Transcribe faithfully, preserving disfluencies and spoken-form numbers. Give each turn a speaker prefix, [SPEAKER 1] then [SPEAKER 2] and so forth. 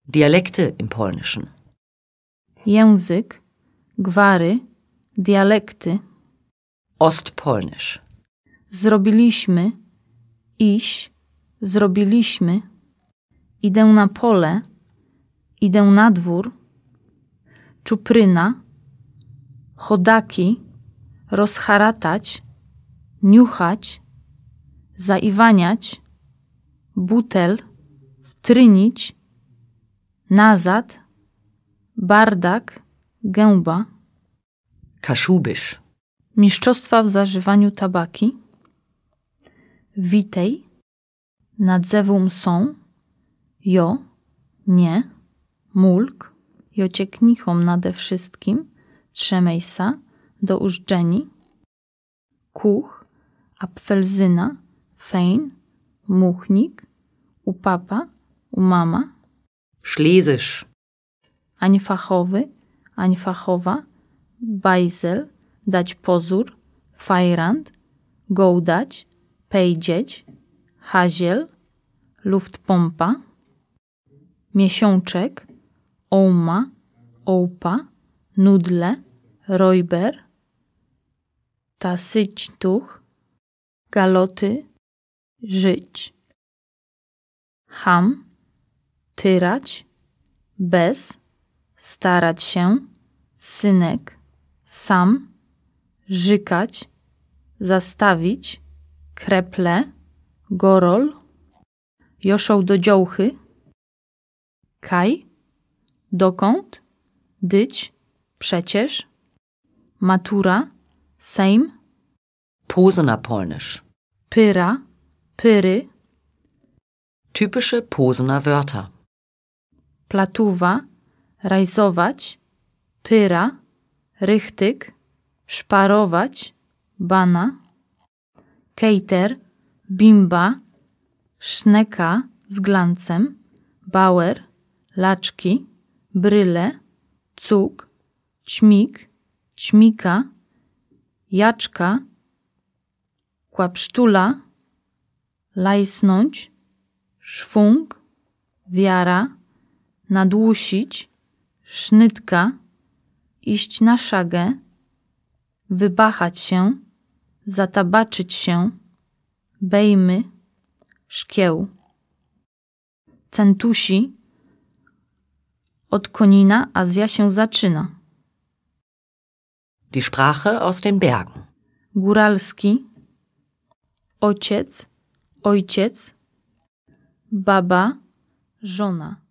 [SPEAKER 1] Dialekte im Polnischen.
[SPEAKER 2] Język, gwary, dialekty.
[SPEAKER 1] Ostpolnisch.
[SPEAKER 2] Zrobiliśmy, iść, zrobiliśmy. Idę na pole, idę na dwór. Czupryna, chodaki, rozharatać, niuchać, zaiwaniać, butel, wtrynić, nazad, bardak, gęba.
[SPEAKER 1] Kaszubisch.
[SPEAKER 2] Mistrzostwa w zażywaniu tabaki. Witej, nadzewum są, jo, nie, mulk, jocieknichom nade wszystkim, trzemejsa, do użdżeni, kuch, apfelzyna, fejn, muchnik, upapa, umama,
[SPEAKER 1] Schlesisch.
[SPEAKER 2] ańfachowy, ańfachowa, bajzel, dać pozór, fajrand, gołdać, pejdzieć, haziel, luftpompa, miesiączek, ołma, ołpa, nudle, rojber, tasyćtuch, galoty, żyć, ham, tyrać, bez, starać się, synek, sam, żykać, zastawić, kreple, gorol, joszoł do dziołchy, kaj, dokąd, dyć, przecież, matura, sejm,
[SPEAKER 1] Posener Polnisch.
[SPEAKER 2] pyra, pyry,
[SPEAKER 1] Typische Posener Wörter.
[SPEAKER 2] platuwa, rajzować, pyra, rychtyk, szparować, bana, kejter, bimba, szneka z glancem, bauer, laczki, bryle, cuk, ćmik, ćmika, jaczka, kłapsztula, lajsnąć, szwung, wiara, nadłusić, sznytka, iść na szagę, wybachać się, zatabaczyć się, bejmy, szkieł. Centusi, od konina Azja się zaczyna.
[SPEAKER 1] Die Sprache aus den Bergen.
[SPEAKER 2] Góralski, ojciec, ojciec, baba, żona.